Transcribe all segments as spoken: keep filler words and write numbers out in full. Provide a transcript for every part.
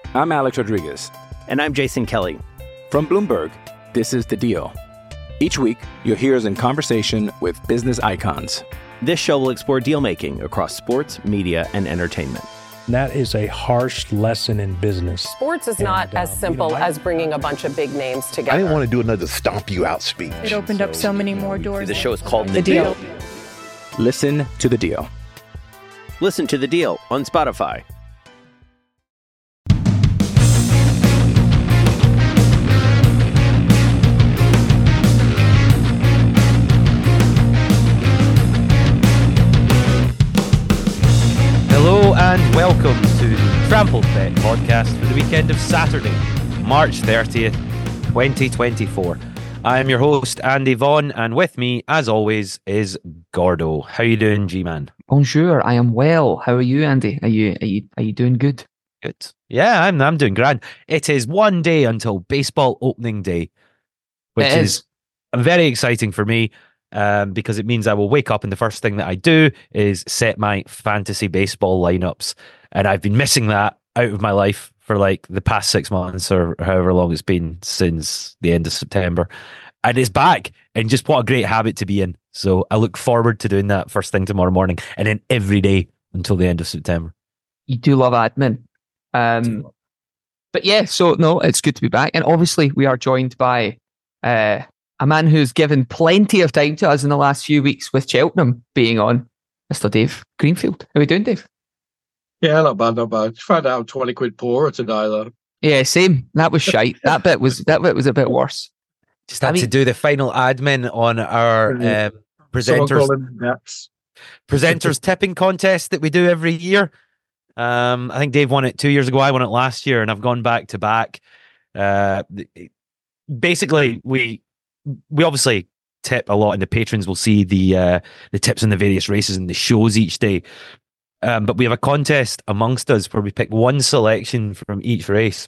I'm Alex Rodriguez. And I'm Jason Kelly. From Bloomberg, this is The Deal. Each week, you'll hear us in conversation with business icons. This show will explore deal-making across sports, media, and entertainment. That is a harsh lesson in business. Sports is not and, as uh, simple you know, I, as bringing a bunch of big names together. I didn't want to do another stomp you out speech. It opened so, up so many more doors. The show is called The, the deal. deal. Listen to The Deal. Listen to The Deal on Spotify. Hello and welcome to the Trampled Bet podcast for the weekend of Saturday, March thirtieth, twenty twenty-four. I am your host, Andy Vaughan, and with me, as always, is Gordo. How you doing, G-Man? Bonjour, I am well. How are you, Andy? Are you are you are you doing good? Good. Yeah, I'm I'm doing grand. It is one day until baseball opening day, which It is. is very exciting for me. Um, because it means I will wake up and the first thing that I do is set my fantasy baseball lineups. And I've been missing that out of my life for like the past six months or however long it's been since the end of September. And it's back. And just what a great habit to be in. So I look forward to doing that first thing tomorrow morning and then every day until the end of September. You do love admin. Um, but yeah, so no, it's good to be back. And obviously we are joined by uh a man who's given plenty of time to us in the last few weeks with Cheltenham being on, Mister Dave Greenfield. How are we doing, Dave? Yeah, not bad, not bad. Found out I'm twenty quid poorer today, though. Yeah, same. That was shite. That bit was that bit was a bit worse. Just had I mean, to do the final admin on our um, presenters presenters tipping contest that we do every year. Um, I think Dave won it two years ago. I won it last year, and I've gone back to back. Uh, basically, we. We obviously tip a lot, and the patrons will see the uh, the tips in the various races and the shows each day. Um, but we have a contest amongst us where we pick one selection from each race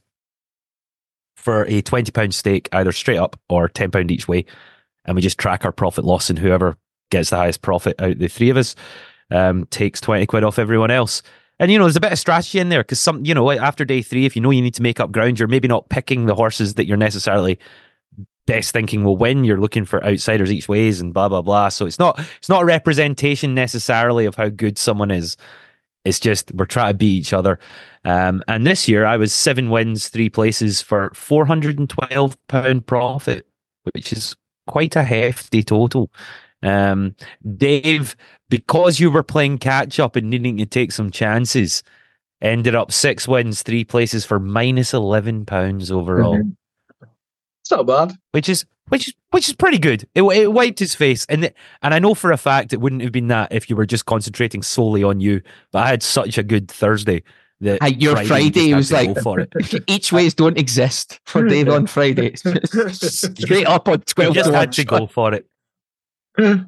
for a twenty pound stake, either straight up or ten pound each way. And we just track our profit loss, and whoever gets the highest profit out of the three of us um, takes twenty quid off everyone else. And, you know, there's a bit of strategy in there because, some, you know, after day three, if you know you need to make up ground, you're maybe not picking the horses that you're necessarily best thinking will win. You're looking for outsiders each ways and blah blah blah. So it's not it's not a representation necessarily of how good someone is. It's just we're trying to beat each other. Um, and this year I was seven wins, three places for four hundred and twelve pound profit, which is quite a hefty total. Um, Dave, because you were playing catch up and needing to take some chances, ended up six wins, three places for minus eleven pounds overall. Mm-hmm. It's not bad. Which is which is which is pretty good. It, it wiped his face, and the, and I know for a fact it wouldn't have been that if you were just concentrating solely on you. But I had such a good Thursday that uh, your Friday, Friday was like for it. Each ways don't exist for Dave on Friday. Straight up on twelve. You just had to go for it. And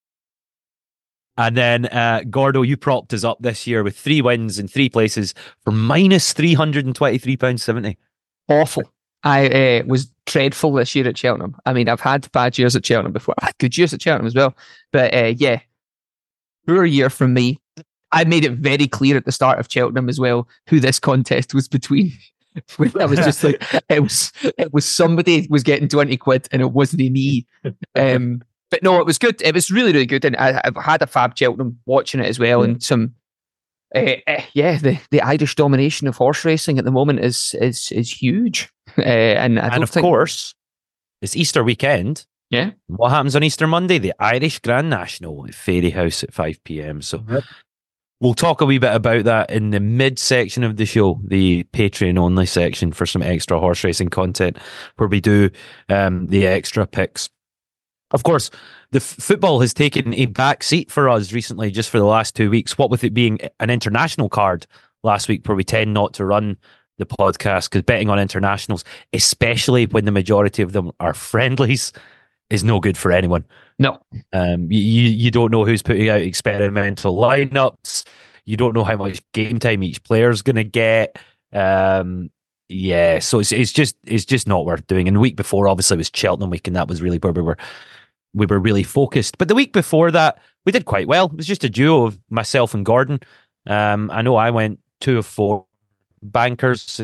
then uh, Gordo, you propped us up this year with three wins in three places for minus three hundred and twenty-three pounds seventy. Awful. I uh, was dreadful this year at Cheltenham. I mean, I've had bad years at Cheltenham before. I had good years at Cheltenham as well. But uh, yeah, poor year from me. I made it very clear at the start of Cheltenham as well who this contest was between. I was just like, it was it was somebody was getting twenty quid and it wasn't me. Um, but no, it was good. It was really, really good. And I, I've had a fab Cheltenham watching it as well. And some, uh, uh, yeah, the, the Irish domination of horse racing at the moment is is is huge. Uh, and I and don't of think... course, it's Easter weekend. Yeah. What happens on Easter Monday? The Irish Grand National at Fairyhouse at five p.m. So yep. We'll talk a wee bit about that in the mid section of the show, the Patreon only section for some extra horse racing content where we do um, the extra picks. Of course, the f- football has taken a back seat for us recently, just for the last two weeks. What with it being an international card last week, where we tend not to run the podcast because betting on internationals, especially when the majority of them are friendlies, is no good for anyone. No. Um, you, you don't know who's putting out experimental lineups. You don't know how much game time each player's going to get. Um, yeah, so it's it's just it's just not worth doing. And the week before, obviously, was Cheltenham week, and that was really where we were we were really focused. But the week before that, we did quite well. It was just a duo of myself and Gordon. Um, I know I went two of four bankers, and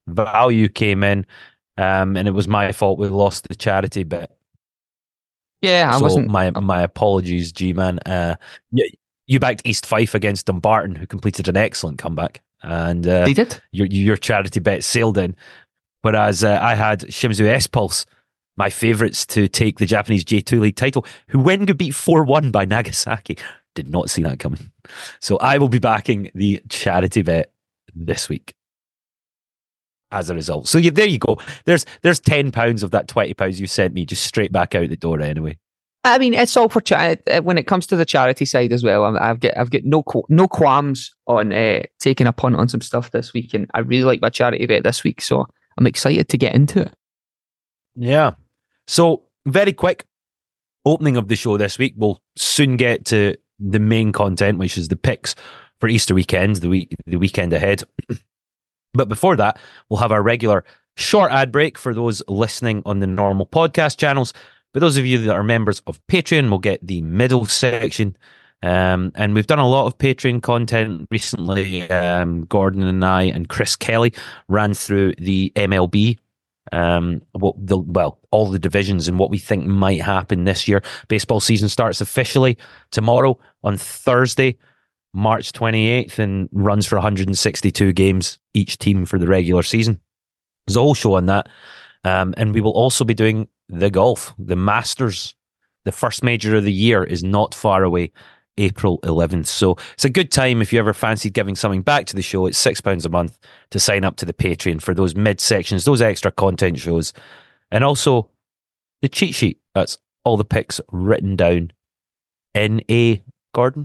value came in, um, and it was my fault we lost the charity bit. Yeah, I so wasn't. My my apologies, G-Man. Uh, you, you backed East Fife against Dumbarton, who completed an excellent comeback. And uh, They did. Your, your charity bet sailed in. Whereas uh, I had Shimizu S-Pulse, my favourites to take the Japanese J two League title, who when got beat four one by Nagasaki. Did not see that coming. So I will be backing the charity bet this week as a result. So you, there you go. There's there's ten pounds of that twenty pounds you sent me just straight back out the door anyway. I mean, it's all for cha- when it comes to the charity side as well. I'm, I've got I've got no qu- no qualms on uh, taking a punt on some stuff this week, and I really like my charity bet this week, so I'm excited to get into it. Yeah. So very quick opening of the show this week. We'll soon get to the main content, which is the picks for Easter weekend, the week the weekend ahead. But before that, we'll have our regular short ad break for those listening on the normal podcast channels. But those of you that are members of Patreon will get the middle section. Um, and we've done a lot of Patreon content recently. Um, Gordon and I and Chris Kelly ran through the M L B, um, what the well, all the divisions and what we think might happen this year. Baseball season starts officially tomorrow on Thursday, March twenty-eighth, and runs for one hundred sixty-two games each team for the regular season. There's a whole show on that. Um, and we will also be doing the golf, the Masters. The first major of the year is not far away, April eleventh. So it's a good time if you ever fancied giving something back to the show. It's six pounds a month to sign up to the Patreon for those mid sections, those extra content shows, and also the cheat sheet. That's all the picks written down in a Gordon.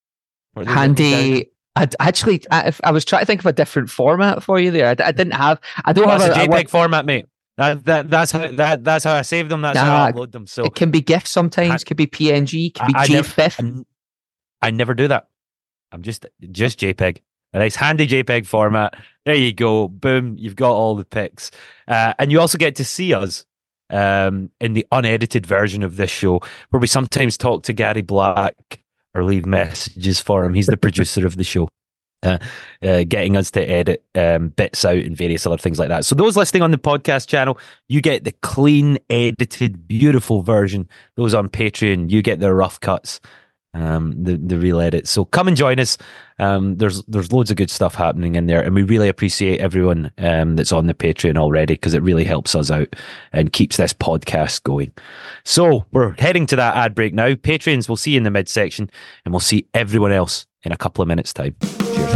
Handy. I'd actually, I, if I was trying to think of a different format for you there. I, I didn't have. I don't well, have a, a, a JPEG a, format, mate. That, that that's how that that's how I save them. That's nah, how I upload them. So it can be GIF sometimes. I, could be P N G. Could be I, I JPEG. Never, I, I never do that. I'm just just JPEG. A nice handy JPEG format. There you go. Boom. You've got all the pics, uh, and you also get to see us um, in the unedited version of this show, where we sometimes talk to Gary Black or leave messages for him. He's the producer of the show. Uh, uh, getting us to edit um, bits out and various other things like that. So those listening on the podcast channel, you get the clean, edited, beautiful version. Those on Patreon, you get the rough cuts, um, the the real edit. So come and join us. Um, there's there's loads of good stuff happening in there, and we really appreciate everyone um, that's on the Patreon already, because it really helps us out and keeps this podcast going. So we're heading to that ad break now. Patreons, we'll see you in the midsection, and we'll see everyone else in a couple of minutes' time. Cheers.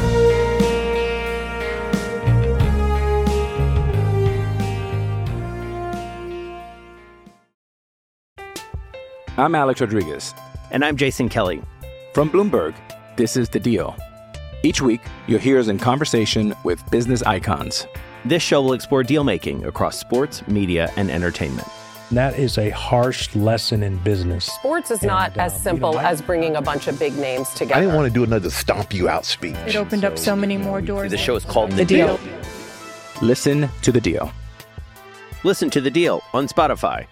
I'm Alex Rodriguez. And I'm Jason Kelly. From Bloomberg, this is The Deal. Each week, you'll hear us in conversation with business icons. This show will explore deal-making across sports, media, and entertainment. And that is a harsh lesson in business. Sports is And, not as um, simple you know, I- as bringing a bunch of big names together. I didn't want to do another stomp you out speech. It opened up so many more doors. The show is called The, The deal. Deal. Listen to The Deal. Listen to The Deal on Spotify.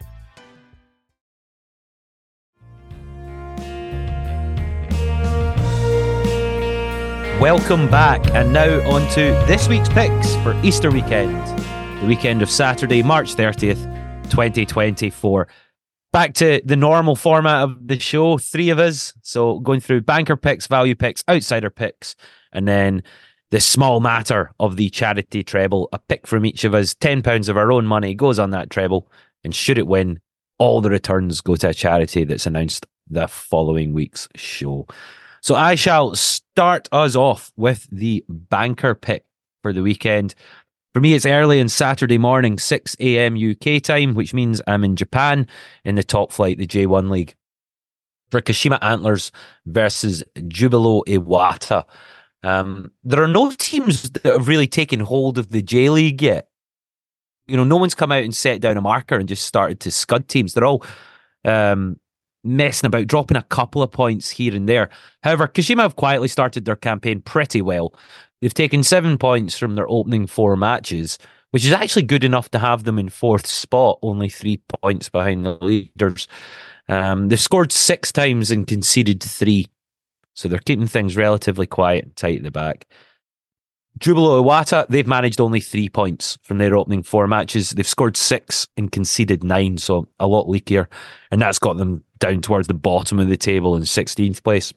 Welcome back, and now on to this week's picks for Easter weekend, the weekend of Saturday, March thirtieth, twenty twenty-four. Back to the normal format of the show, three of us, so going through banker picks, value picks, outsider picks, and then the small matter of the charity treble. A pick from each of us, ten pounds of our own money goes on that treble, and should it win, all the returns go to a charity that's announced the following week's show. So I shall start us off with the banker pick for the weekend. For me, it's early on Saturday morning, six a.m. U K time, which means I'm in Japan in the top flight, the J one League, for Kashima Antlers versus Jubilo Iwata. Um, there are no teams that have really taken hold of the J League yet. You know, no one's come out and set down a marker and just started to scud teams. They're all um, messing about, dropping a couple of points here and there. However, Kashima have quietly started their campaign pretty well. They've taken seven points from their opening four matches, which is actually good enough to have them in fourth spot, only three points behind the leaders. Um, they've scored six times and conceded three, so they're keeping things relatively quiet and tight at the back. Jubilo Iwata, they've managed only three points from their opening four matches. They've scored six and conceded nine, so a lot leakier. And that's got them down towards the bottom of the table in sixteenth place.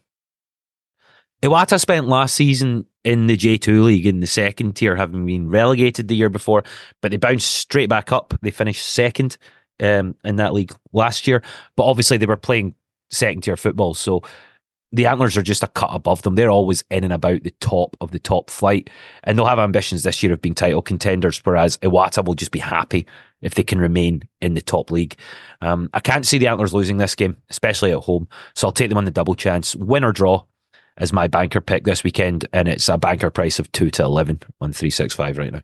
Iwata spent last season in the J two League in the second tier, having been relegated the year before, but they bounced straight back up. They finished second um, in that league last year, but obviously they were playing second tier football, so the Antlers are just a cut above them. They're always in and about the top of the top flight, and they'll have ambitions this year of being title contenders, whereas Iwata will just be happy if they can remain in the top league. Um, I can't see the Antlers losing this game, especially at home, so I'll take them on the double chance. Win or draw is my banker pick this weekend, and it's a banker price of two to eleven on three sixty-five right now.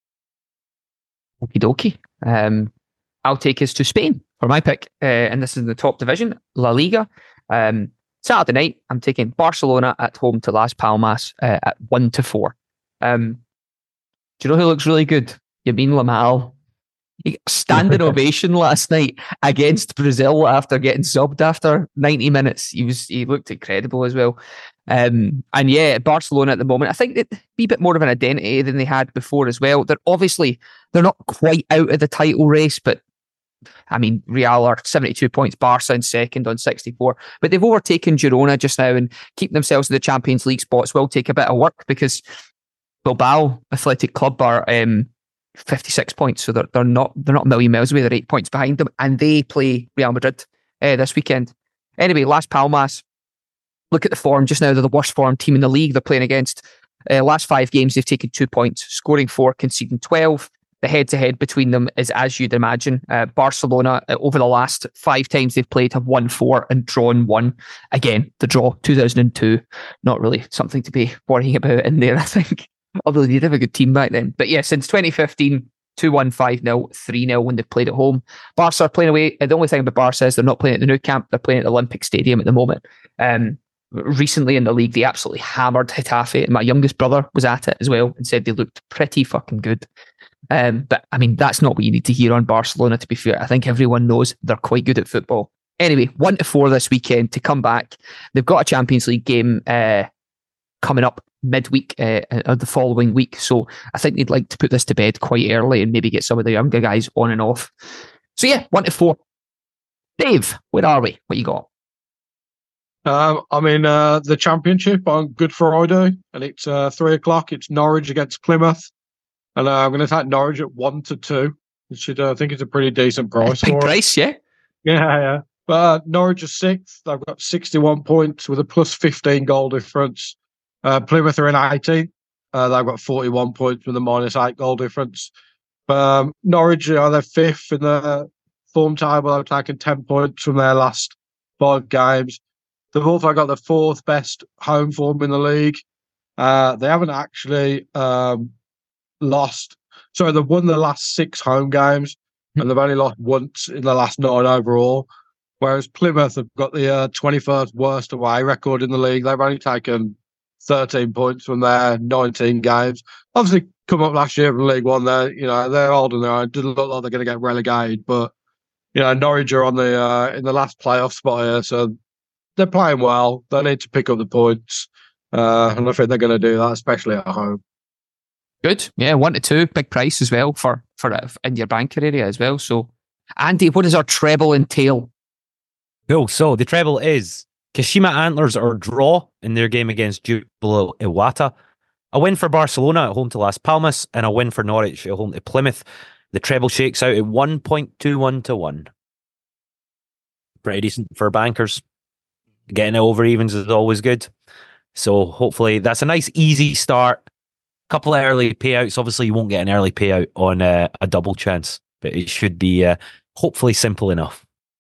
Okie dokie. Um, I'll take us to Spain for my pick, uh, and this is in the top division, La Liga. Um, Saturday night, I'm taking Barcelona at home to Las Palmas uh, at one to four. Um, do you know who looks really good? Yamin Lamal. He got a standing ovation last night against Brazil after getting subbed after ninety minutes. He was he looked incredible as well. Um, and yeah, Barcelona at the moment, I think they'd be a bit more of an identity than they had before as well. They're obviously they're not quite out of the title race, but I mean, Real are seventy-two points, Barca in second on sixty-four, but they've overtaken Girona just now, and keeping themselves in the Champions League spots will take a bit of work, because Bilbao Athletic Club are um, fifty-six points, so they're they're not they're not a million miles away. They're eight points behind them, and they play Real Madrid uh, this weekend. Anyway, Las Palmas, look at the form just now. They're the worst form team in the league. They're playing against uh, last five games. They've taken two points, scoring four, conceding twelve. The head-to-head between them is as you'd imagine. Uh, Barcelona, uh, over the last five times they've played, have won four and drawn one. Again, the draw, two thousand two. Not really something to be worrying about in there, I think. Although they did have a good team back then. But yeah, since twenty fifteen, two one, five nil, three nil when they've played at home. Barca are playing away. The only thing about Barca is they're not playing at the Nou Camp. They're playing at the Olympic Stadium at the moment. Um, recently in the league, they absolutely hammered Getafe. And my youngest brother was at it as well and said they looked pretty fucking good. Um, but I mean, that's not what you need to hear on Barcelona, to be fair. I think everyone knows they're quite good at football. Anyway, one to four this weekend to come back. They've got a Champions League game uh, coming up midweek uh, of the following week. So I think they'd like to put this to bed quite early and maybe get some of the younger guys on and off. So yeah, one to four. Dave, where are we? What you got? Um, I'm in uh, the Championship on Good Friday, and it's uh, three o'clock. It's Norwich against Plymouth. And uh, I'm going to take Norwich at one to two. Which uh, I think it's a pretty decent price. Big price, yeah. Yeah, yeah. But uh, Norwich are sixth. They've got sixty-one points with a plus fifteen goal difference. Uh, Plymouth are in eighteenth. Uh, they've got forty-one points with a minus eight goal difference. But um, Norwich are they're fifth in the form table. They've taken ten points from their last five games. They've also got the fourth best home form in the league. Uh, they haven't actually um, lost. Sorry, they've won the last six home games, and they've only lost once in the last nine overall. Whereas Plymouth have got the uh, twenty-first worst away record in the league. They've only taken thirteen points from their nineteen games. Obviously, come up last year from League One. They're you know they're old and they didn't look like they're going to get relegated, but you know Norwich are on the uh, in the last playoff spot here, so they're playing well. They need to pick up the points, uh, and I think they're going to do that, especially at home. Good, yeah, one to two, big price as well for for uh, in your banker area as well. So, Andy, what does our treble entail? Cool. So the treble is Kashima Antlers or draw in their game against Jubilo Iwata, a win for Barcelona at home to Las Palmas, and a win for Norwich at home to Plymouth. The treble shakes out at one point two one to one. Pretty decent for bankers. Getting it over evens is always good. So hopefully that's a nice easy start. Couple of early payouts. Obviously, you won't get an early payout on uh, a double chance, but it should be uh, hopefully simple enough.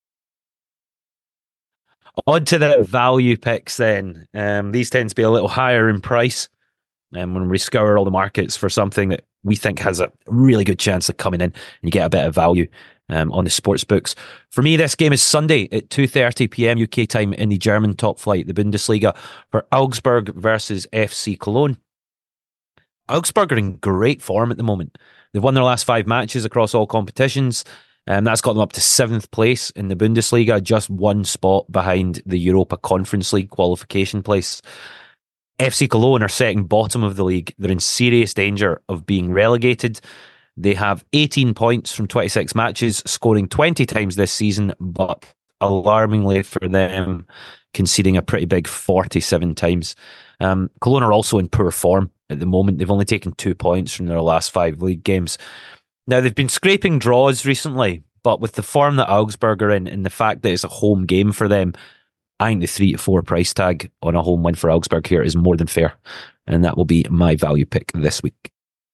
On to the value picks then. Um, these tend to be a little higher in price um, when we scour all the markets for something that we think has a really good chance of coming in and you get a bit of value um, on the sports books. For me, this game is Sunday at two thirty p.m. U K time in the German top flight, the Bundesliga, for Augsburg versus F C Cologne. Augsburg are in great form at the moment. They've won their last five matches across all competitions, and that's got them up to seventh place in the Bundesliga, just one spot behind the Europa Conference League qualification place. F C Cologne are second bottom of the league. They're in serious danger of being relegated. They have eighteen points from twenty-six matches, scoring twenty times this season, but alarmingly for them, conceding a pretty big forty-seven times. Um, Cologne are also in poor form at the moment. They've only taken two points from their last five league games. Now, they've been scraping draws recently, but with the form that Augsburg are in and the fact that it's a home game for them, I think the three to four price tag on a home win for Augsburg here is more than fair. And that will be my value pick this week.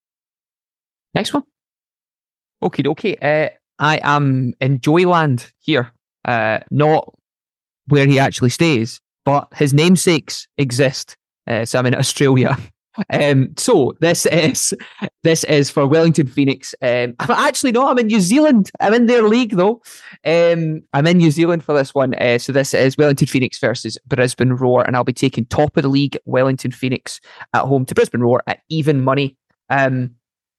Next one. Okie dokie. Uh, I am in Joyland here. Uh, not where he actually stays, but his namesakes exist. Uh, so I'm in Australia. Um, so this is this is for Wellington Phoenix. Um, I'm actually not. I'm in New Zealand. I'm in their league though. Um, I'm in New Zealand for this one. Uh, so this is Wellington Phoenix versus Brisbane Roar, and I'll be taking top of the league Wellington Phoenix at home to Brisbane Roar at even money. Um,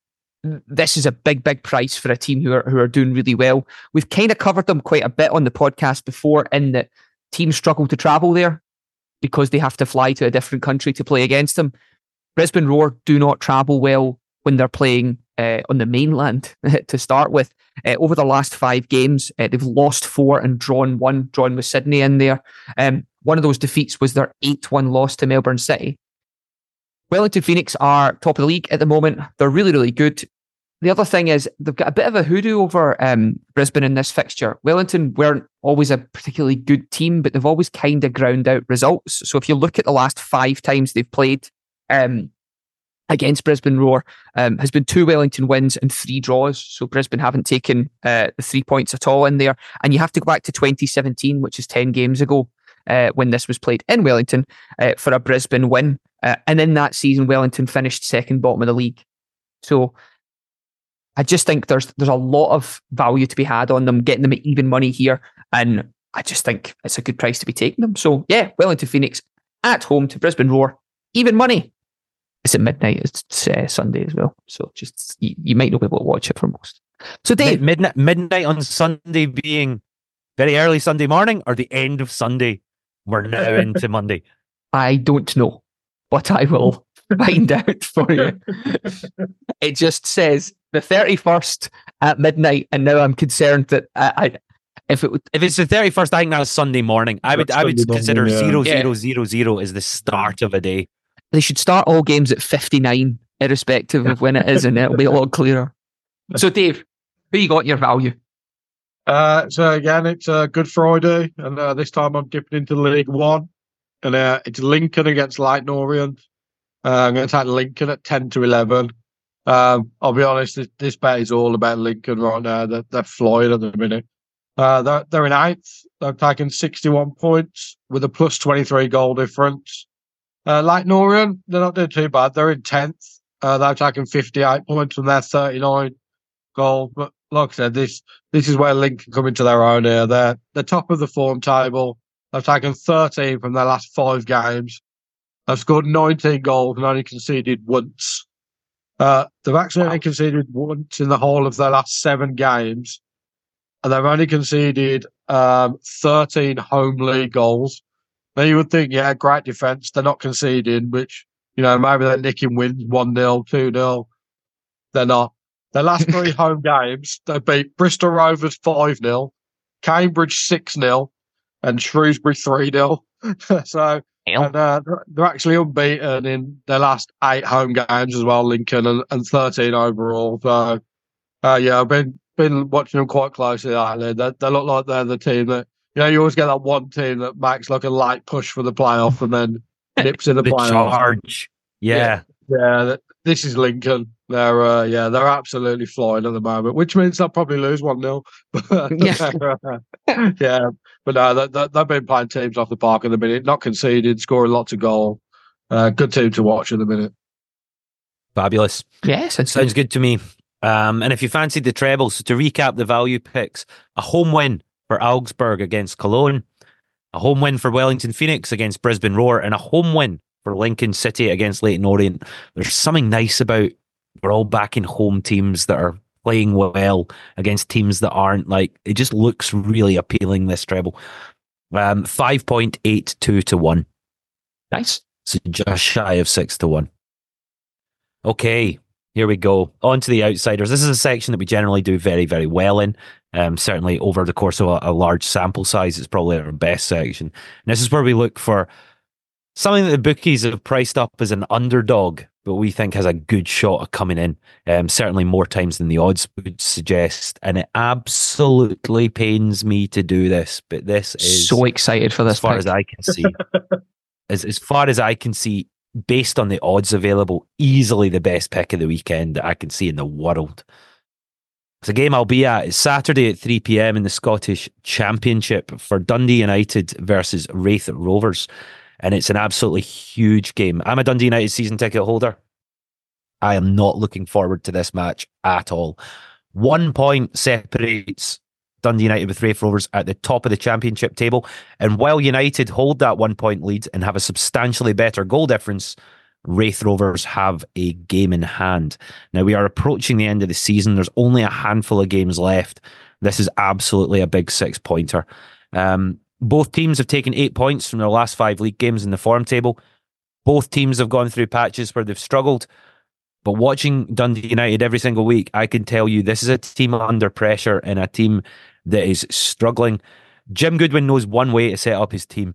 this is a big, big price for a team who are who are doing really well. We've kind of covered them quite a bit on the podcast before, in that teams struggle to travel there because they have to fly to a different country to play against them. Brisbane Roar do not travel well when they're playing uh, on the mainland to start with. Uh, over the last five games, uh, they've lost four and drawn one, drawn with Sydney in there. Um, one of those defeats was their eight one loss to Melbourne City. Wellington Phoenix are top of the league at the moment. They're really, really good. The other thing is they've got a bit of a hoodoo over um, Brisbane in this fixture. Wellington weren't always a particularly good team, but they've always kind of ground out results. So if you look at the last five times they've played, Um, against Brisbane Roar, um, has been two Wellington wins and three draws. So Brisbane haven't taken uh, the three points at all in there. And you have to go back to twenty seventeen, which is ten games ago, uh, when this was played in Wellington, uh, for a Brisbane win. Uh, and in that season, Wellington finished second bottom of the league. So I just think there's there's a lot of value to be had on them, getting them at even money here. And I just think it's a good price to be taking them. So yeah, Wellington Phoenix at home to Brisbane Roar, even money. It's at midnight. It's uh, Sunday as well, so just you, you might not be able to watch it for most. So Dave, Mid- midnight, midnight on Sunday being very early Sunday morning, or the end of Sunday? We're now into Monday. I don't know, but I will find out for you. It just says the thirty-first at midnight, and now I'm concerned that I. I If it would, if it's the thirty-first, I think that's Sunday morning. I would, I would Sunday consider morning, yeah. zero Yeah. zero zero zero as the start of a day. they should start all games at fifty-nine, irrespective of when it is, and it'll be a lot clearer. So, Dave, who you got in your value? Uh, so again, it's uh, Good Friday, and uh, this time I'm dipping into League One, and uh, it's Lincoln against Leyton Orient. Uh, I'm going to take Lincoln at ten to eleven. Um, I'll be honest, this, this bet is all about Lincoln right now. They're, they're flying at the minute. Uh, they're, they're in eighth. They've taken sixty-one points with a plus twenty-three goal difference. Uh, Leyton Orient, they're not doing too bad. They're in tenth. Uh, they've taken fifty-eight points from their thirty-nine goal. But like I said, this this is where Lincoln come into their own here. They're the top of the form table. They've taken thirteen from their last five games. They've scored nineteen goals and only conceded once. Uh, they've actually only conceded once in the whole of their last seven games. And they've only conceded um, thirteen home league goals. Now, you would think, yeah, great defence. They're not conceding, which, you know, maybe they're nicking wins one nil, two nil. They're not. Their last three home games, they beat Bristol Rovers five nil, Cambridge six nil, and Shrewsbury three nil. So, and, uh, they're actually unbeaten in their last eight home games as well, Lincoln, and, and thirteen overall. So, uh, yeah, I've been been watching them quite closely lately. They, they look like they're the team that, you know, you always get that one team that makes like a light push for the playoff and then nips in the, The playoff. charge. Yeah. Yeah, yeah that, this is Lincoln. They're uh, yeah, they're absolutely flying at the moment, which means they'll probably lose one nil. Yeah. yeah, but no, they, they, they've been playing teams off the park at the minute, not conceded, scoring lots of goals. Uh, good team to watch at the minute. Fabulous. Yes, it Sounds good to me. Um, and if you fancied the trebles, so to recap the value picks, a home win for Augsburg against Cologne, a home win for Wellington Phoenix against Brisbane Roar, and a home win for Lincoln City against Leyton Orient. There's something nice about we're all backing home teams that are playing well against teams that aren't. Like, it just looks really appealing, this treble. Um, five point eight two to one. Nice. So just shy of six to one. Okay, here we go. On to the outsiders. This is a section that we generally do very, very well in. Um, certainly over the course of a, a large sample size, it's probably our best section. And this is where we look for something that the bookies have priced up as an underdog, but we think has a good shot of coming in. Um, certainly more times than the odds would suggest. And it absolutely pains me to do this, but this is so excited for this. As far pick. as I can see, as as far as I can see, based on the odds available, easily the best pick of the weekend that I can see in the world. It's a game I'll be at. It's Saturday at three p.m. in the Scottish Championship for Dundee United versus Raith Rovers. And it's an absolutely huge game. I'm a Dundee United season ticket holder. I am not looking forward to this match at all. One point separates Dundee United with Raith Rovers at the top of the championship table. And while United hold that one point lead and have a substantially better goal difference, Raith Rovers have a game in hand. Now, we are approaching the end of the season. There's only a handful of games left. This is absolutely a big six-pointer. Um, both teams have taken eight points from their last five league games in the form table. Both teams have gone through patches where they've struggled. But watching Dundee United every single week, I can tell you this is a team under pressure and a team that is struggling. Jim Goodwin knows one way to set up his team.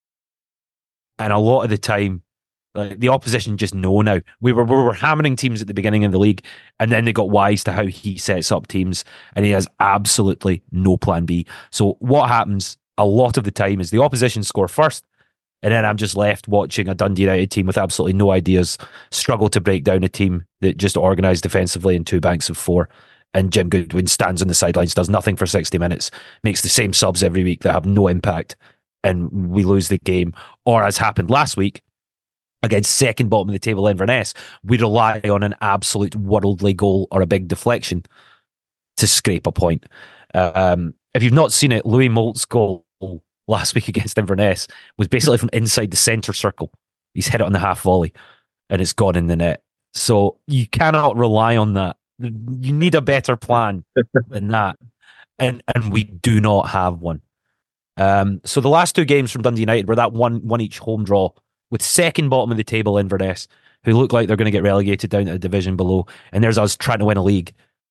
And a lot of the time, like, the opposition just know now. We were, we were hammering teams at the beginning of the league, and then they got wise to how he sets up teams, and he has absolutely no plan B. So what happens a lot of the time is the opposition score first, and then I'm just left watching a Dundee United team with absolutely no ideas struggle to break down a team that just organised defensively in two banks of four. And Jim Goodwin stands on the sidelines, does nothing for sixty minutes, makes the same subs every week that have no impact, and we lose the game. Or, as happened last week, against second bottom of the table Inverness, we rely on an absolute worldly goal or a big deflection to scrape a point. Um, if you've not seen it, Louis Molt's goal last week against Inverness was basically from inside the centre circle. He's hit it on the half volley and it's gone in the net. So you cannot rely on that. You need a better plan than that. And and we do not have one. Um, so the last two games from Dundee United were that one, one each home draw with second bottom of the table Inverness, who look like they're going to get relegated down to the division below. And there's us trying to win a league,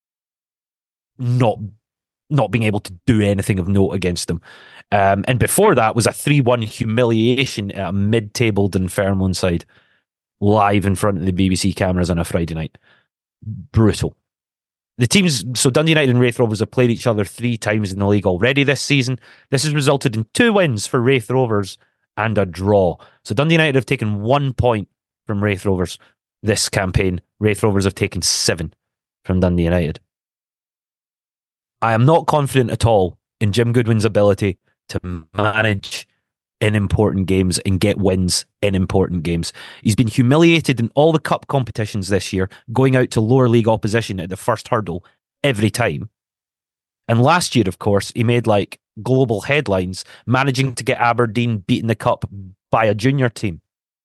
not not being able to do anything of note against them. Um, and before that was a three one humiliation at a mid-table Dunfermline side, live in front of the B B C cameras on a Friday night. Brutal. The teams, so Dundee United and Raith Rovers have played each other three times in the league already this season. This has resulted in two wins for Raith Rovers and a draw. So Dundee United have taken one point from Raith Rovers this campaign. Raith Rovers have taken seven from Dundee United. I am not confident at all in Jim Goodwin's ability to manage in important games and get wins in important games. He's been humiliated in all the cup competitions this year, going out to lower league opposition at the first hurdle every time. And last year, of course, he made like global headlines, managing to get Aberdeen beaten the cup by a junior team.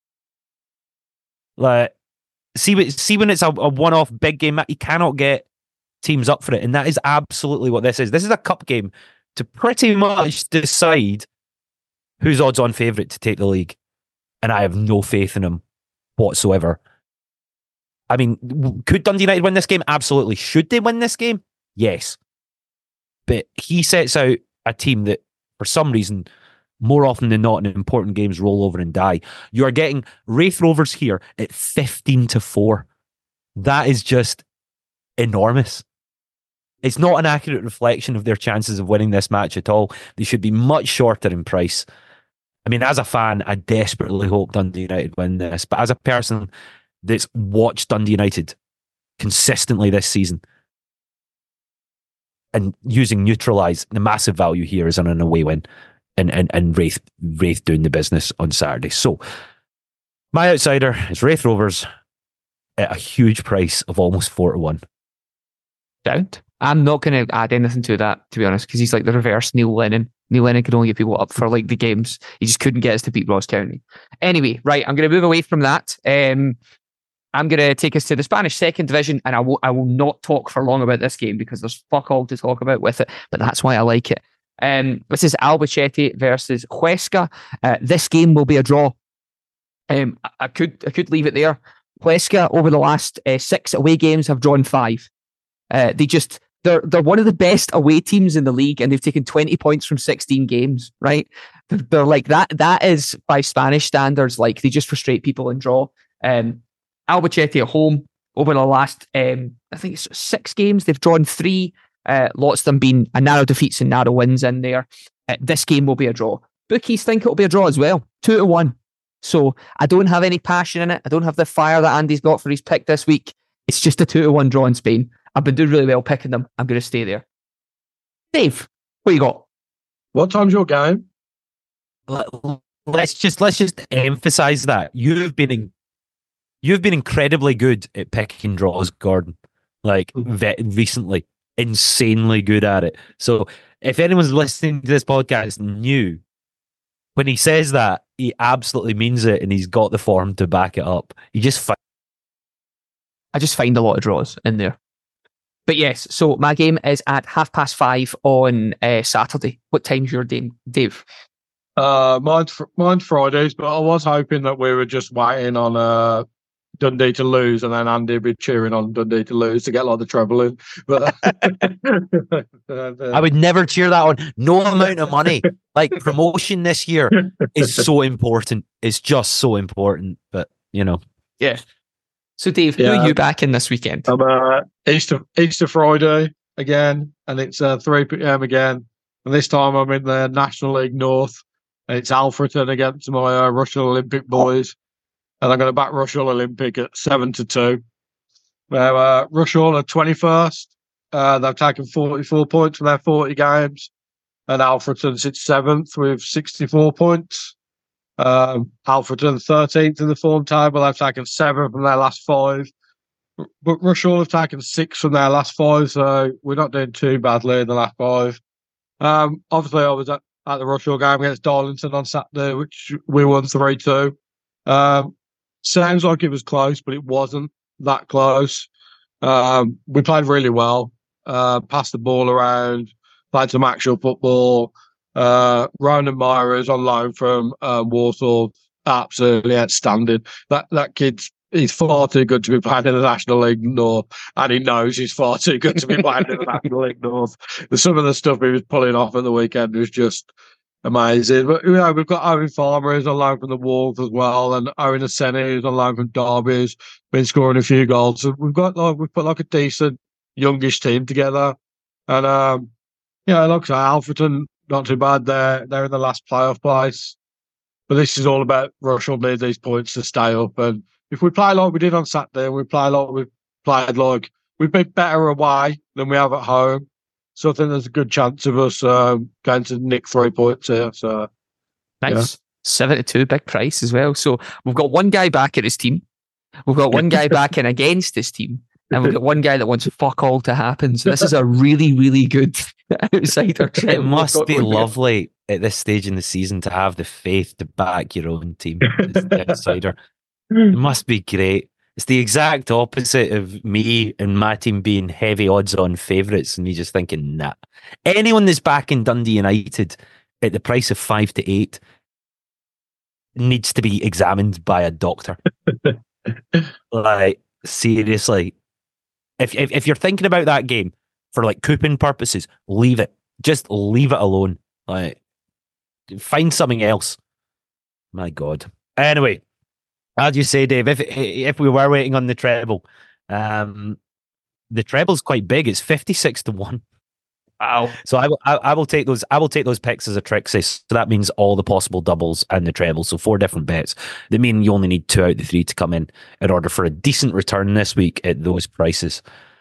Like, see, see when it's a, a one-off big game, he cannot get teams up for it. And that is absolutely what this is. This is a cup game to pretty much decide who's odds-on favourite to take the league. And I have no faith in him whatsoever. I mean, could Dundee United win this game? Absolutely. Should they win this game? Yes. But he sets out a team that, for some reason, more often than not in important games, roll over and die. You are getting Raith Rovers here at fifteen to four. That is just enormous. It's not an accurate reflection of their chances of winning this match at all. They should be much shorter in price. I mean, as a fan, I desperately hope Dundee United win this. But as a person that's watched Dundee United consistently this season and using neutralise, the massive value here is on an away win and, and, and Raith, Raith doing the business on Saturday. So my outsider is Raith Rovers at a huge price of almost four to one. Doubt. I'm not going to add anything to that, to be honest, because he's like the reverse Neil Lennon. Neil Lennon could only get people up for like the games. He just couldn't get us to beat Ross County. Anyway, right, I'm going to move away from that. Um, I'm going to take us to the Spanish second division, and I will, I will not talk for long about this game because there's fuck all to talk about with it, but that's why I like it. Um, this is Albacete versus Huesca. Uh, this game will be a draw. Um, I, I could I could leave it there. Huesca over the last uh, six away games have drawn five. Uh, they just they're they're one of the best away teams in the league, and they've taken twenty points from sixteen games. Right? They're, they're like that. That is by Spanish standards. Like they just frustrate people and draw. Um, Albacete at home over the last um, I think it's six games they've drawn three. Uh, lots of them being a narrow defeats and narrow wins in there. Uh, this game will be a draw. Bookies think it'll be a draw as well. Two to one. So I don't have any passion in it. I don't have the fire that Andy's got for his pick this week. It's just a two to one draw in Spain. I've been doing really well picking them. I'm going to stay there. Dave, what you got? What time's your game? Let's just let's just emphasize that you've been in, you've been incredibly good at picking draws, Gordon. Like ve- recently, insanely good at it. So if anyone's listening to this podcast new, when he says that, he absolutely means it, and he's got the form to back it up. He just fi- I just find a lot of draws in there. But yes, so my game is at half past five on uh, Saturday. What time's your game, Dave? Uh, mine's, fr- mine's Fridays, but I was hoping that we were just waiting on uh, Dundee to lose, and then Andy would be cheering on Dundee to lose to get like the treble in. But I would never cheer that on. No amount of money. Like promotion this year is so important. It's just so important. But you know, yeah. So Dave, Yeah. who are you back in this weekend? I'm uh, Easter Easter Friday again, and it's uh, three p.m. again. And this time I'm in the National League North, and it's Alfreton against my uh, Russian Olympic boys. And I'm going to back Rushall Olympic at seven to two. Now, uh, Rushall are twenty-first. Uh, they've taken forty-four points from their forty games. And Alfreton sits seventh with sixty-four points. Um, Alfreton thirteenth in the form table. They've taken seven from their last five. But Rushall have taken six from their last five, so we're not doing too badly in the last five. Um, obviously, I was at, at the Rushall game against Darlington on Saturday, which we won three two. Um, sounds like it was close, but it wasn't that close. Um, we played really well, uh, passed the ball around, played some actual football. Uh, Ronan Myers on loan from uh, Warsaw, absolutely outstanding. That that kid's he's far too good to be playing in the National League North, and he knows he's far too good to be playing in the National League North. Some of the stuff he was pulling off at the weekend was just amazing. But you know, we've got Owen Farmer who's on loan from the Wolves as well, and Owen Aseni who's on loan from Derby, who's been scoring a few goals. So we've got like we've put like a decent youngish team together, and um, yeah, like I say, Alfreton not too bad. There, they're in the last playoff place, but this is all about Rushall need these points to stay up. And if we play like we did on Saturday, and we play like we played, like we've been better away than we have at home. So I think there's a good chance of us um, going to nick three points here. So nice. Yeah. seven to two, big price as well. So we've got one guy back at his team. We've got one guy back in against his team. And we've got one guy that wants fuck all to happen. So this is a really, really good outsider. It must be lovely at this stage in the season to have the faith to back your own team as the outsider. It must be great. It's the exact opposite of me and my team being heavy odds on favourites and me just thinking, nah. Anyone that's backing Dundee United at the price of five to eight needs to be examined by a doctor. Like, seriously. If, if if you're thinking about that game for like coupon purposes, leave it. Just leave it alone. Like, find something else. My God. Anyway, as you say, Dave, if if we were waiting on the treble, um, the treble's quite big. It's fifty-six to one. Wow. So I will I, I will take those I will take those picks as a Trixie. So that means all the possible doubles and the treble. So four different bets. That mean you only need two out of the three to come in in order for a decent return this week at those prices.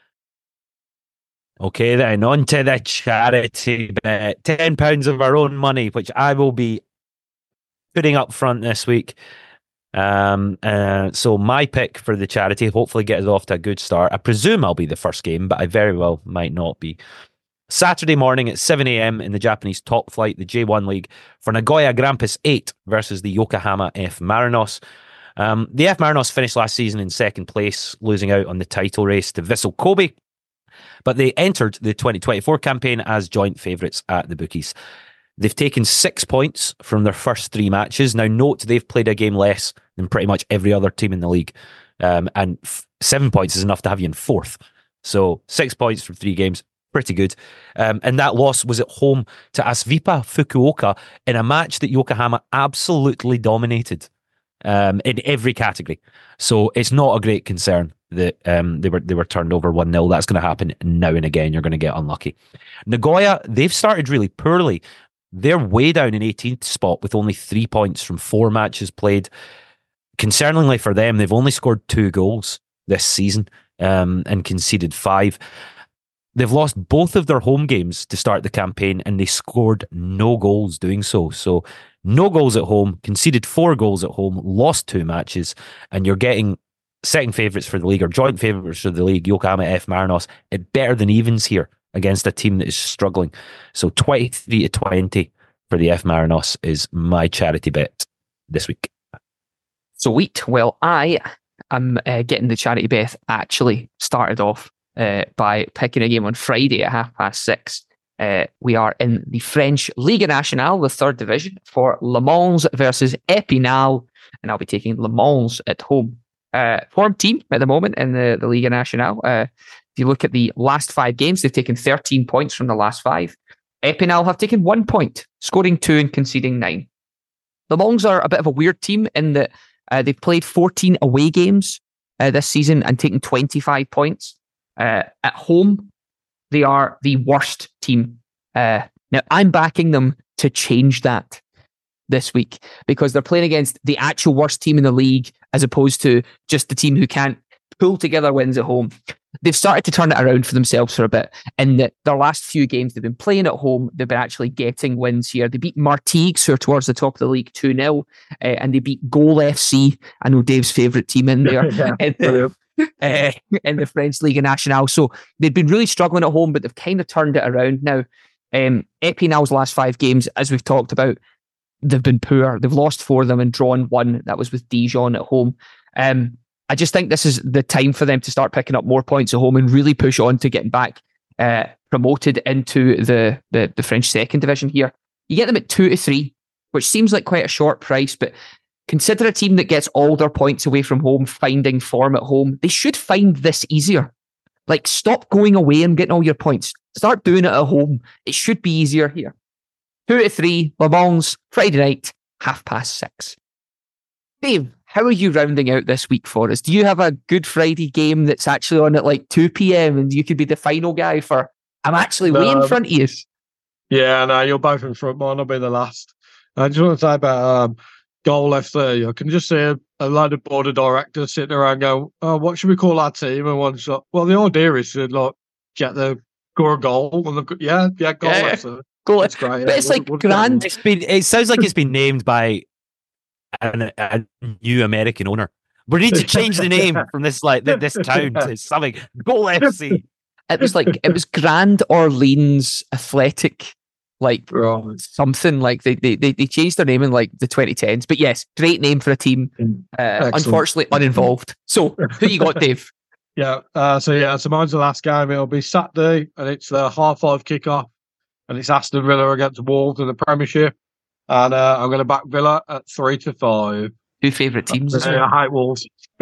Okay, then on to the charity bet. Ten pounds of our own money, which I will be putting up front this week. Um, uh, so my pick for the charity, hopefully get us off to a good start. I presume I'll be the first game, but I very well might not be. Saturday morning at seven a.m. in the Japanese top flight, the J one League, for Nagoya Grampus eight versus the Yokohama F. Marinos. Um, the F. Marinos finished last season in second place, losing out on the title race to Vissel Kobe, but they entered the twenty twenty-four campaign as joint favourites at the bookies. They've taken six points from their first three matches. Now note, they've played a game less than pretty much every other team in the league. Um, and f- seven points is enough to have you in fourth. So six points from three games, pretty good. Um, and that loss was at home to Asvipa Fukuoka in a match that Yokohama absolutely dominated um, in every category. So it's not a great concern that um, they were they were turned over one nil. That's going to happen now and again. You're going to get unlucky. Nagoya, they've started really poorly. They're way down in eighteenth spot with only three points from four matches played. Concerningly for them, they've only scored two goals this season um, and conceded five. They've lost both of their home games to start the campaign, and they scored no goals doing so. So no goals at home, conceded four goals at home, lost two matches, and you're getting second favourites for the league or joint favourites for the league, Yokohama F. Marinos, at better than evens here against a team that is struggling. So twenty-three to twenty for the F. Marinos is my charity bet this week. Sweet. Well, I am uh, getting the charity bet actually started off uh, by picking a game on Friday at half past six. Uh, we are in the French Ligue Nationale, the third division, for Le Mans versus Épinal, and I'll be taking Le Mans at home. Uh, form team at the moment in the, the Liga Nacional. Uh, if you look at the last five games, they've taken thirteen points from the last five. Épinal have taken one point, scoring two and conceding nine. The Mons are a bit of a weird team in that uh, they've played fourteen away games uh, this season and taken twenty-five points. Uh, at home, they are the worst team. Uh, now, I'm backing them to change that this week because they're playing against the actual worst team in the league as opposed to just the team who can't pull together wins at home. They've started to turn it around for themselves for a bit in that their last few games they've been playing at home, they've been actually getting wins here. They beat Martigues, who are towards the top of the league, two nil, uh, and they beat Goal F C, I know Dave's favourite team in there, yeah, in, the, uh, in the French Ligue Nationale. So they've been really struggling at home, but they've kind of turned it around now. Um, Épinal's last five games, as we've talked about, they've been poor. They've lost four of them and drawn one. That was with Dijon at home. Um, I just think this is the time for them to start picking up more points at home and really push on to getting back uh, promoted into the, the the French second division here. You get them at two to three, which seems like quite a short price, but consider a team that gets all their points away from home, finding form at home. They should find this easier. Like, stop going away and getting all your points. Start doing it at home. It should be easier here. Two to three, Le Mans, Friday night, half past six. Dave, how are you rounding out this week for us? Do you have a Good Friday game that's actually on at like two p.m. and you could be the final guy for, I'm actually no, way in front of you? Yeah, no, you're both in front. Mine will be the last. I just want to say about um, Goal F C. I can just see a, a load of board of directors sitting around going, oh, what should we call our team? And one's like, well, the idea is to like get the score a goal. And the, yeah, yeah, Goal yeah. F C. Goal. It's great. But it's like grand. It's been, it sounds like it's been named by a, a new American owner. We need to change the name from this like this town to something. Goal F C. It was like it was Grand Orleans Athletic, like right. something like they, they they they changed their name in like the twenty tens. But yes, great name for a team. Uh, unfortunately, uninvolved. So who you got, Dave? Yeah. Uh, so yeah, so mine's the last game. It'll be Saturday, and it's the half five kickoff, and it's Aston Villa against Wolves in the Premiership. And uh, I'm going to back Villa at three to five. Two favourite teams as well. I hate Wolves.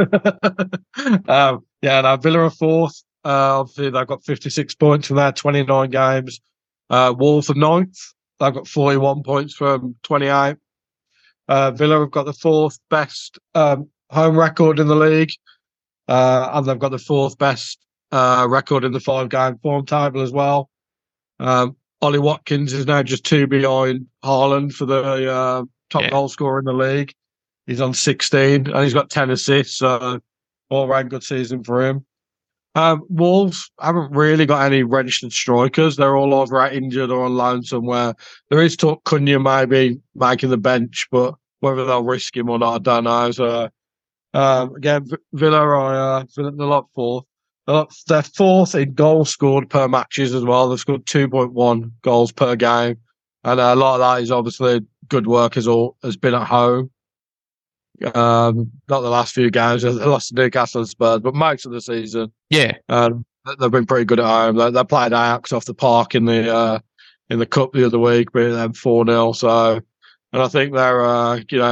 um, yeah, now Villa are fourth. Uh, obviously, they've got fifty-six points from their twenty-nine games. Uh, Wolves are ninth. They've got forty-one points from twenty-eight. Uh, Villa have got the fourth best um, home record in the league. Uh, and they've got the fourth best uh, record in the five-game form table as well. Um, Ollie Watkins is now just two behind Haaland for the uh, top yeah. goal scorer in the league. He's on sixteen and he's got ten assists. So all round good season for him. Um, Wolves haven't really got any registered strikers. They're all either injured or on loan somewhere. There is talk Cunha maybe making the bench, but whether they'll risk him or not, I don't know. So um, again, Villa are uh, Villa, they're like fourth. They're fourth in goals scored per matches as well. They've scored two point one goals per game. And a lot of that is obviously good work has, all, has been at home. Um, not the last few games. They lost to Newcastle and Spurs, but most of the season. Yeah. Um, they've been pretty good at home. They, they played Ajax off the park in the uh, in the Cup the other week, beating them four nil. So, and I think they're, uh, you know,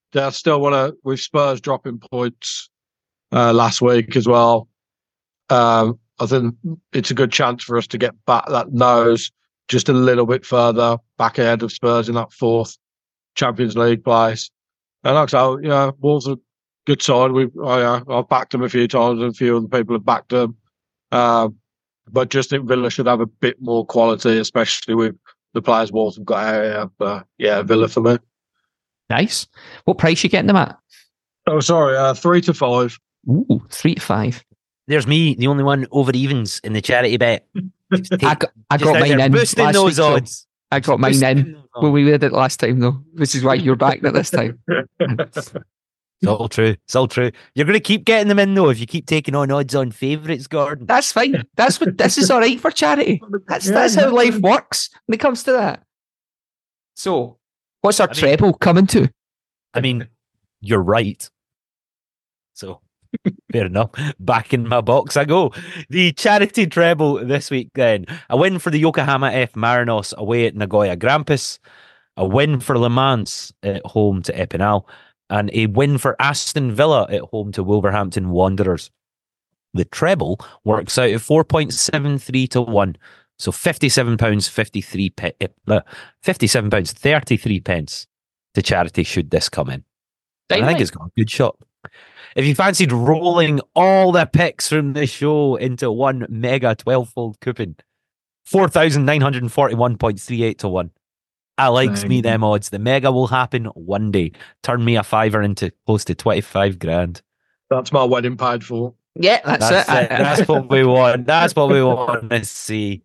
I still want to, with Spurs dropping points uh, last week as well, um, I think it's a good chance for us to get back that nose just a little bit further back ahead of Spurs in that fourth Champions League place. And like I say, you know, Wolves are a good side. We've, I, uh, I've backed them a few times and a few other people have backed them. Um, but just think Villa should have a bit more quality, especially with the players Wolves have got out here. But yeah, Villa for me. Nice. What price you getting them at? Oh, sorry, uh, three to five. Ooh, three to five. There's me, the only one over evens in the charity bet. Take, I got, I got mine in. Boosting last those week, so odds. I got mine in. Well, we did it last time, though. This is why you're back at this time. It's all true. It's all true. You're going to keep getting them in, though, if you keep taking on odds on favourites, Gordon. That's fine. That's what. This is all right for charity. That's Yeah, that's yeah. how life works when it comes to that. So, what's our I mean- treble coming to? I mean, you're right. So, fair enough. Back in my box I go. The charity treble this week then. A win for the Yokohama F. Marinos away at Nagoya Grampus. A win for Le Mans at home to Epinal. And a win for Aston Villa at home to Wolverhampton Wanderers. The treble works out at four point seven three to one. So fifty-seven pounds fifty-three pe- uh, fifty-seven pounds thirty-three pence to charity should this come in. And I think it's got a good shot. If you fancied rolling all the picks from the show into one mega twelve-fold coupon, four thousand nine hundred forty-one point three eight to one. I likes me them odds. The mega will happen one day. Turn me a fiver into close to twenty-five grand. That's my wedding paid for. Yeah, that's, That's it. it. That's what we want. That's what we want to see.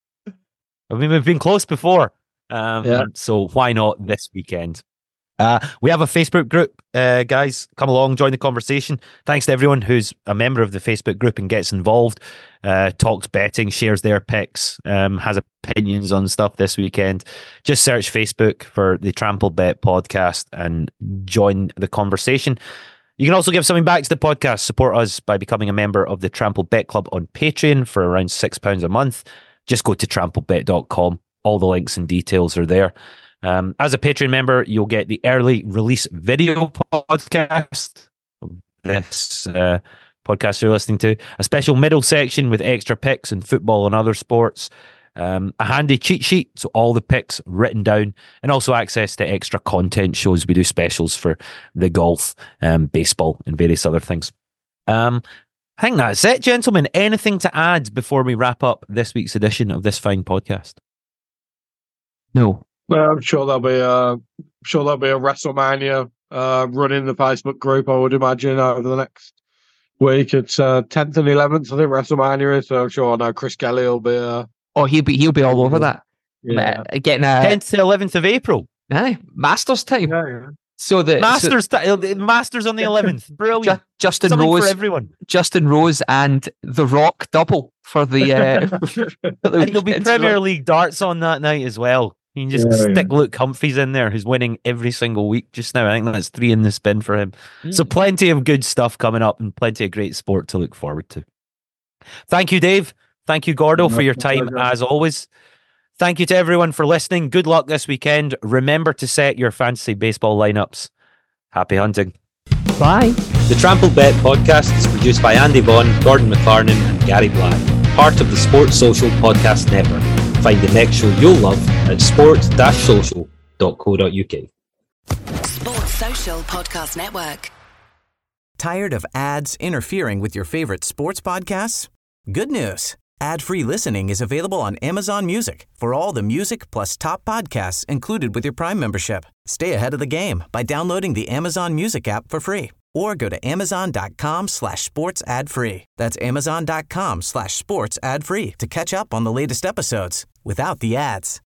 I mean, we've been close before. Um, Yeah. So why not this weekend? Uh, we have a Facebook group, uh, guys. Come along, join the conversation. Thanks to everyone who's a member of the Facebook group and gets involved, uh, talks betting, shares their picks, um, has opinions on stuff this weekend. Just search Facebook for the Trample Bet podcast and join the conversation. You can also give something back to the podcast. Support us by becoming a member of the Trample Bet Club on Patreon for around six pounds a month. Just go to trample bet dot com. All the links and details are there. Um, as a Patreon member, you'll get the early release video podcast. This uh, podcast you're listening to. A special middle section with extra picks in football and other sports. Um, a handy cheat sheet, so all the picks written down, and also access to extra content shows. We do specials for the golf, um, baseball, and various other things. Um, I think that's it, gentlemen. Anything to add before we wrap up this week's edition of this fine podcast? No. Well, I'm sure there'll be a, I'm sure there'll be a WrestleMania uh, running the Facebook group. I would imagine over the next week. It's uh, tenth and eleventh. I think WrestleMania is. So I'm sure I know Chris Kelly will be. Uh, Oh, he'll be he'll be all over that. Yeah. Uh, Getting a tenth to eleventh of April. aye, Masters time. yeah, yeah. So the Masters, ti- Masters on the eleventh. so Brilliant. Ju- Justin Something Rose, for everyone. Justin Rose, and The Rock double for the. Uh, for the And there'll be weekend. Premier League darts on that night as well. You can just Yeah, stick Luke Humphreys in there, who's winning every single week just now. I think that's three in the spin for him. So plenty of good stuff coming up and plenty of great sport to look forward to. Thank you, Dave. Thank you, Gordo, for your time as always. Thank you to everyone for listening. Good luck this weekend. Remember to set your fantasy baseball lineups. Happy hunting. Bye. The Trample Bet podcast is produced by Andy Vaughan, Gordon McLarnon, and Gary Black, part of the Sports Social Podcast Network. Find the next show you'll love at sports dash social dot co dot uk. Sports Social Podcast Network. Tired of ads interfering with your favorite sports podcasts? Good news. Ad-free listening is available on Amazon Music for all the music plus top podcasts included with your Prime membership. Stay ahead of the game by downloading the Amazon Music app for free or go to amazon.com slash sports ad free. That's amazon.com slash sports ad free to catch up on the latest episodes without the ads.